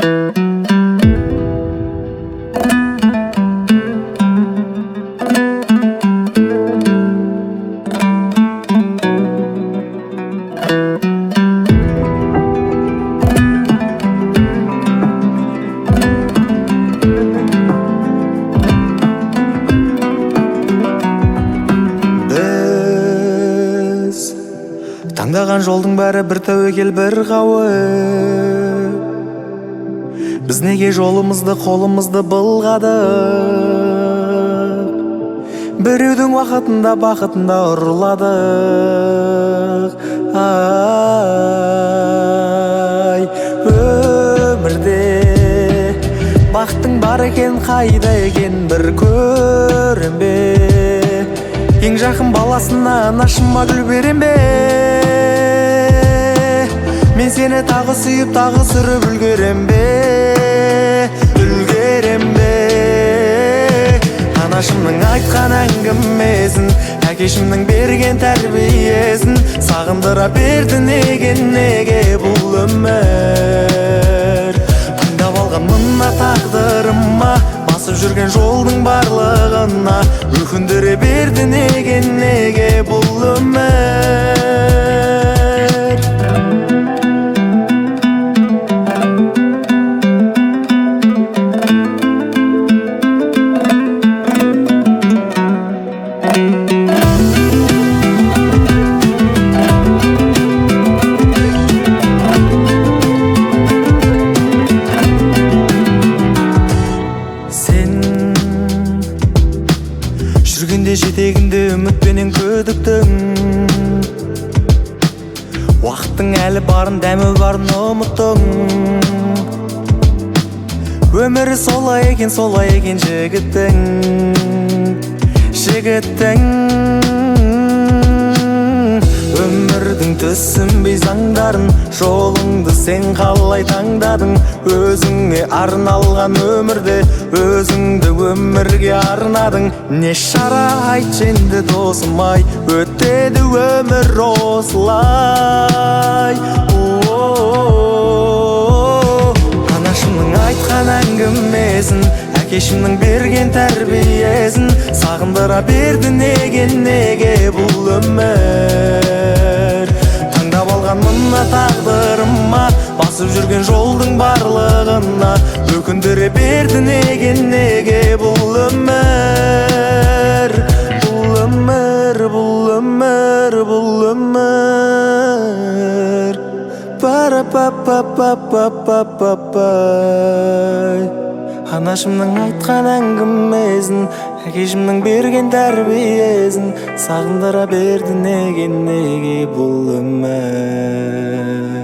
Таңдаған жолдың бәрі бір тәуекел, бір қауіп. Біз неге жолымызды, қолымызды былғадық? Біреудің уақытында, бақытында ұрладық. Ай, өмірде бақыттың бар екен, қайда екен, бір көрем бе? Ең жақын баласына нашыма гүл берем бе? Мен сені тағы сүйіп, тағы сүріп үлгерем бе? Үлгерем бе? Анашымның айтқан әңгімесін, әкешімнің берген тәрбиесін сағындыра берді неге бұл өмір? Таңдап алған мына тағдырыма, басып жүрген жолдың барлығына өкіндіре берді неге бұл өмір? Жүргенде жетегінде үмітпенен күдіктің, уақыттың әлі барын, дәмі барын ұмыттың. Өмірі солай екен жігіттің. Өмірдің түсінбей заңдарын, жолыңды сен қалай таңдадың? Өзіңе арналған өмірде өзіңді өмірге арнадың. Не шара айтшы енді досым-ай, өтеді өмір осылай. Анашымның айтқан әңгімесін, әкешімнің берген тәрбиесін сағындыра берді неге бұл өмір? Таңдап алған мына тағдырыма, басып жүрген жолдың барлығына өкіндіре берді неге бұл өмір? Бұл өмір, бұл өмір, бұл өмір. Пара-па-па-па-па-па-па-пай. Анашымның айтқан әңгімесін, әкешімнің берген тәрбиесін сағындыра берді неге бұл өмір?